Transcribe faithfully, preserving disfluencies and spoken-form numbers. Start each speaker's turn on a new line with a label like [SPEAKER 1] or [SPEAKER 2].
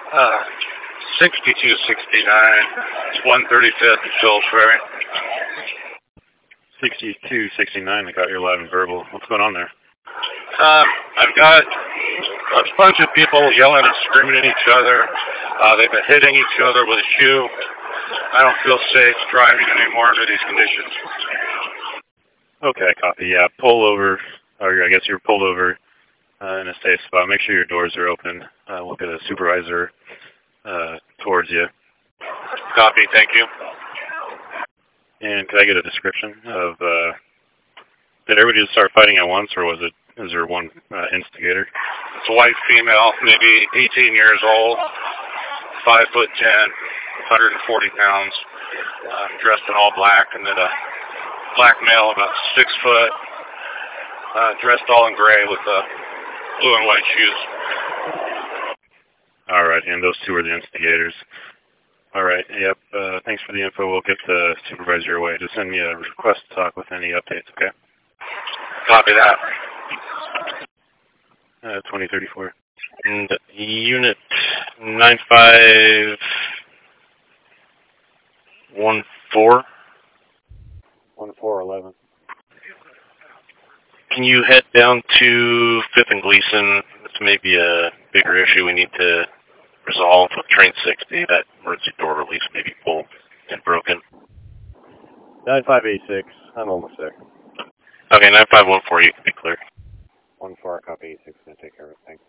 [SPEAKER 1] Uh, sixty-two sixty-nine, it's one thirty-fifth at Phil's Ferry.
[SPEAKER 2] sixty-two sixty-nine, I got your live and verbal. What's going on there?
[SPEAKER 1] Uh, I've got a bunch of people yelling and screaming at each other. Uh, they've been hitting each other with a shoe. I don't feel safe driving anymore under these conditions.
[SPEAKER 2] Okay, copy. Yeah, pull over, or I guess you're pulled over uh, in a safe spot. Make sure your doors are open. Uh, we'll get a supervisor uh, towards you.
[SPEAKER 1] Copy, thank you.
[SPEAKER 2] And could I get a description of, uh, did everybody just start fighting at once, or was it, is there one uh, instigator?
[SPEAKER 1] It's a white female, maybe eighteen years old, five foot ten, one hundred forty pounds, uh, dressed in all black, and then a black male about six foot, uh, dressed all in gray with uh, blue and white shoes.
[SPEAKER 2] All right, and those two are the instigators. All right, yep, uh, thanks for the info. We'll get the supervisor your way. Just send me a request to talk with any updates, okay?
[SPEAKER 1] Copy that.
[SPEAKER 2] Uh, twenty thirty-four.
[SPEAKER 3] And unit nine five one four.
[SPEAKER 2] one four eleven.
[SPEAKER 3] Can you head down to fifth and Gleason? This may be a bigger issue we need to resolve with train sixty. That emergency door release may be pulled and broken.
[SPEAKER 2] nine five eight six. I'm almost there.
[SPEAKER 3] Okay, nine five one four, you can be clear.
[SPEAKER 2] one four, copy eight six, going to take care of it. Thanks.